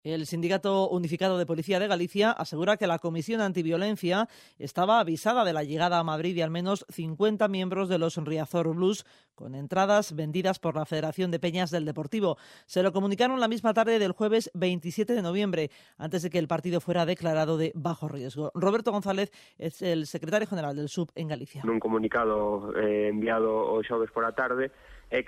El Sindicato Unificado de Policía de Galicia asegura que la Comisión Antiviolencia estaba avisada de la llegada a Madrid de al menos 50 miembros de los Riazor Blues con entradas vendidas por la Federación de Peñas del Deportivo. Se lo comunicaron la misma tarde del jueves 27 de noviembre, antes de que el partido fuera declarado de bajo riesgo. Roberto González es el secretario general del SUB en Galicia. Nun comunicado enviado o xoves por a tarde, é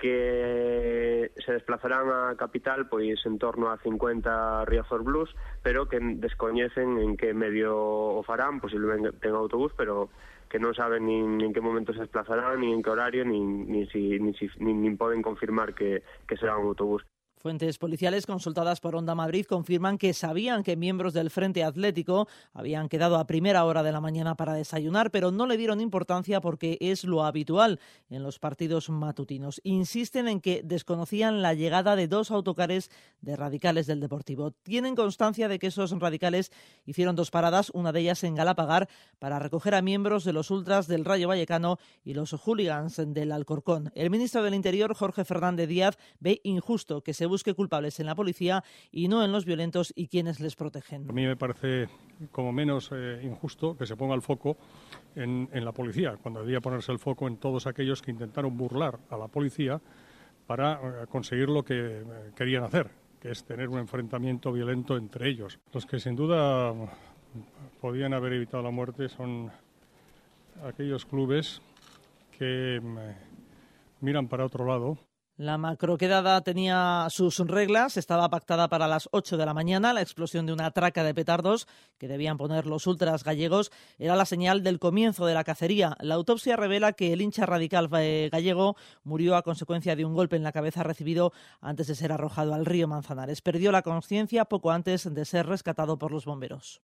que se desplazarán á capital pois en torno a 50 Riazor Blues, pero que descoñecen en que medio o farán, posiblemente en autobús, pero que non saben nin en que momento se desplazarán, nin en que horario, nin poden confirmar que será un autobús. Fuentes policiales consultadas por Onda Madrid confirman que sabían que miembros del Frente Atlético habían quedado a primera hora de la mañana para desayunar, pero no le dieron importancia porque es lo habitual en los partidos matutinos. Insisten en que desconocían la llegada de 2 autocares de radicales del Deportivo. Tienen constancia de que esos radicales hicieron 2 paradas, una de ellas en Galapagar, para recoger a miembros de los ultras del Rayo Vallecano y los hooligans del Alcorcón. El ministro del Interior, Jorge Fernández Díaz, ve injusto que se busque culpables en la policía y no en los violentos y quienes les protegen. A mí me parece como menos injusto que se ponga el foco en la policía, cuando debía ponerse el foco en todos aquellos que intentaron burlar a la policía para conseguir lo que querían hacer, que es tener un enfrentamiento violento entre ellos. Los que sin duda podían haber evitado la muerte son aquellos clubes que miran para otro lado. La macroquedada tenía sus reglas, estaba pactada para las 8 de la mañana. La explosión de una traca de petardos que debían poner los ultras gallegos era la señal del comienzo de la cacería. La autopsia revela que el hincha radical gallego murió a consecuencia de un golpe en la cabeza recibido antes de ser arrojado al río Manzanares. Perdió la conciencia poco antes de ser rescatado por los bomberos.